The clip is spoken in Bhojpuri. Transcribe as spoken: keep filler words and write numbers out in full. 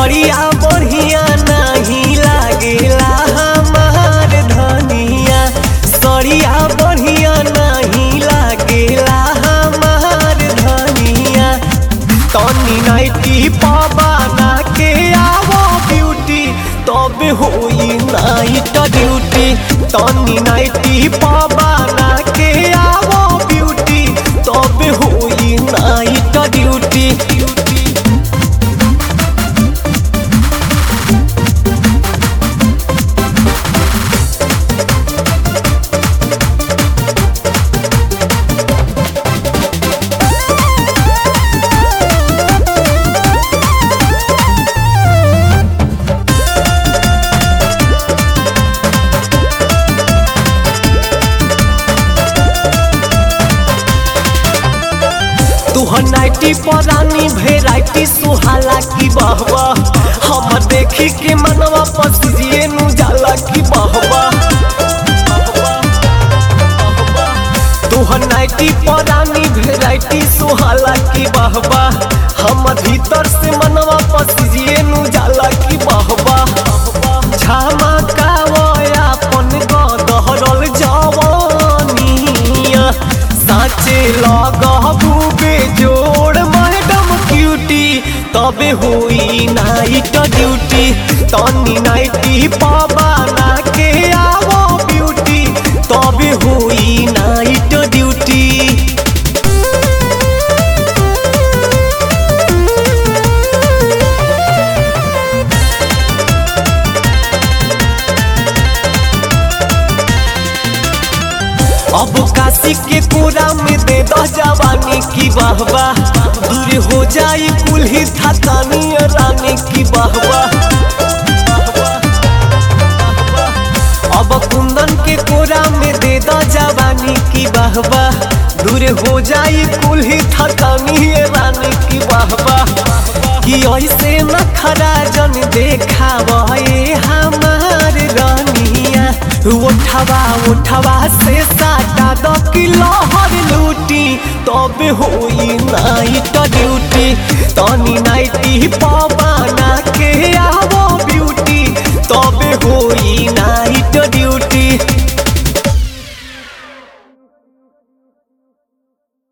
सड़िया बढ़िया नहीं लागेला हमार धनिया, सड़िया बढ़िया नहीं लागेला हमार धनिया। तनी नाइटी पवाना के आवो ब्यूटी तब होई नाइट ड्यूटी, तनी नाइटी पवाना के आवो ब्यूटी तब होई नाइट ड्यूटी। तुहर नाइटी परानी भेराइटी सुहाला की बहवा, हम देखी के मनवा पसिए नु जाला की बहवा। तुहर नाइटी परानी भेराइटी सुहाला की बहवा, हम भीतर से मनवा पसिए नु जाला की बहवा। झमकावा अपन गदहरल जवानिया, साचे लगबू बेजोड़ मैडम क्यूटी तबे होई नाइट ड्यूटी। तनी नाइटी पवाना के आवो ब्यूटी तबे होई नाइट ड्यूटी। अब काशी के कोरा में दे दो जवानी की बहवा, दूर हो जाई कुल्ही थकानी रानी की बहवा। अब कुंदन के कोरा में दे दो जवानी की बहवा, दूर हो जाई कुल्ही थकानी रानी की बहवा। कि ऐसे नखरा जन देखावे हमार रानिया, उठवा उठवा से साटा दो किलो हर लूटी तब होई नाइट ड्यूटी। तनी नाइटी पवाना के आवो ब्यूटी तब होई नाइट ड्यूटी।